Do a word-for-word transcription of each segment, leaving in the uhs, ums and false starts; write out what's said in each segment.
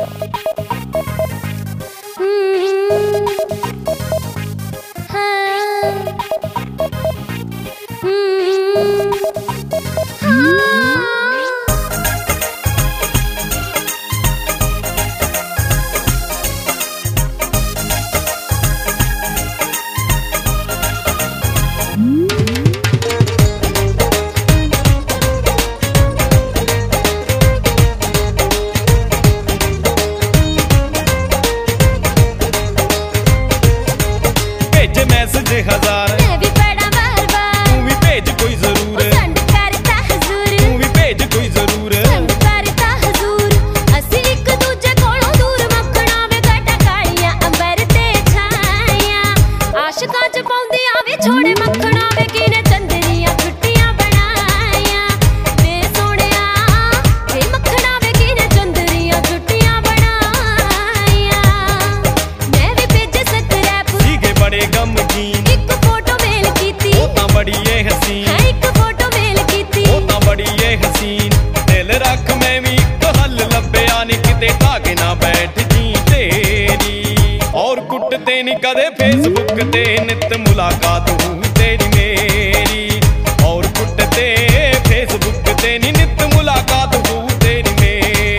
Message हजार मैं भी पढ़ा बार बार, तू भी भेज कोई जरूर संड करता हजूर, तू भी भेज कोई जरूर संड करता हजूर। असी एक दूजे कोलों दूर मखना वे गटा कालियां अंबर ते छाइयां, आशिकां च पाउंदी आवे छोड़े मखना वे किने चंदरियां छुट्टियां बनाइयां। वे सोहणिया वे मखना वे किने चंदरियां छुट्टियां बनाइयां। मैं भी भेजे स्क्रैप सीगे बड़े गम एक फोटो मेल कीती ओ तां बड़ी ए हसीन है, एक फोटो मेल कीती ओ तां बड़ी ए हसीन। दिल रख मैं भी एक हल लभ्या नी किते धागे ना बैठ जी तेरी, और कुटते नी कदे फेसबुक ते नित मुलाकात हुई तेरी मेरी, और कुटते फेसबुक ते नी नित मुलाकात हुई तेरी मेरी।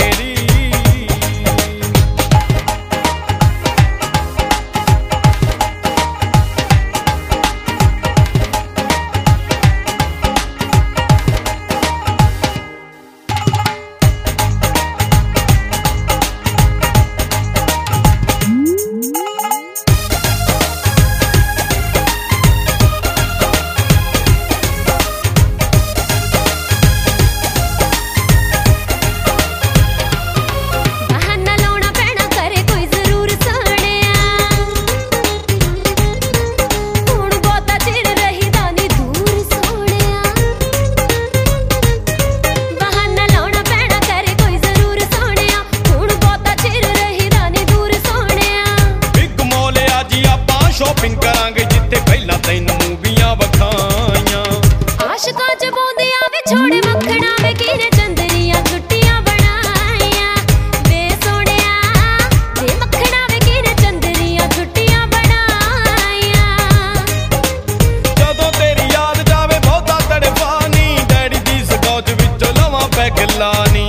शॉपिंग करांगे जिथे पहला तैनू मूवियां वखाइयां, आशिकां च पाउंदी आवे छोड़े मखना वे किने चंदरियां छुट्टियां बनाइयां। वे सोहणिया वे मखना वे किने चंदरियां छुट्टियां बनाइयां। जदों तेरी याद जावे बहुता तड़पानी, डैडी दी सकौच विचों लवां पैग लानी।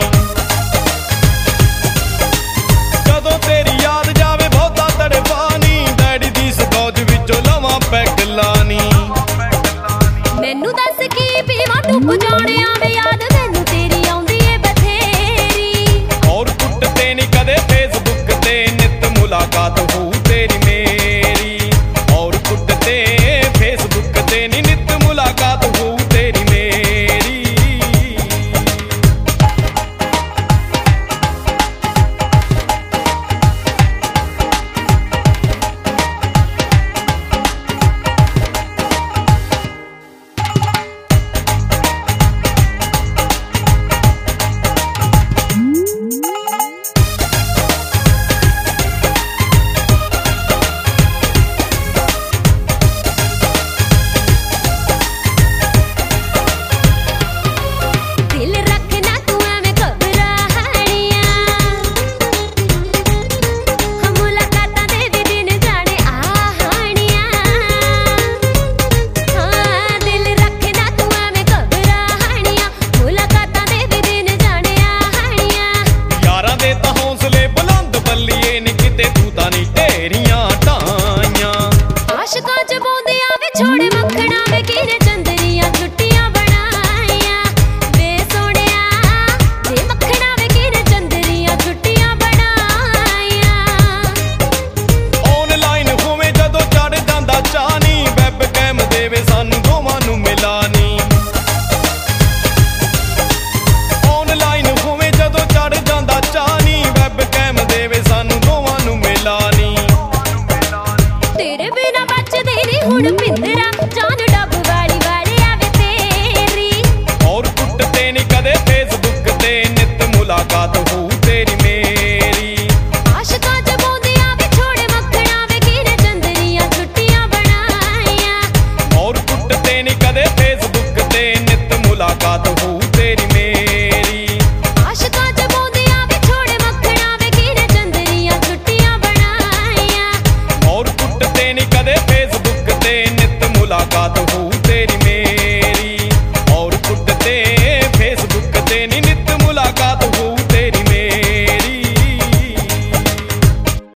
जदों तेरी याद जावे बहुता तड़पानी, डैडी दी सकौच विचों लवां पैग लानी। मैनू दस की पीवां डुब जाने आवे याद मैनू तेरी आउंदी ए बथेरी, और कुटते नी कदे फेसबुक ते नित मुलाकात हो तेरी मेरी, और कुटते फेसबुक ते नी नित मुलाकात हो तेरी मेरी। हौसले बुलंद बल्लिए नी किते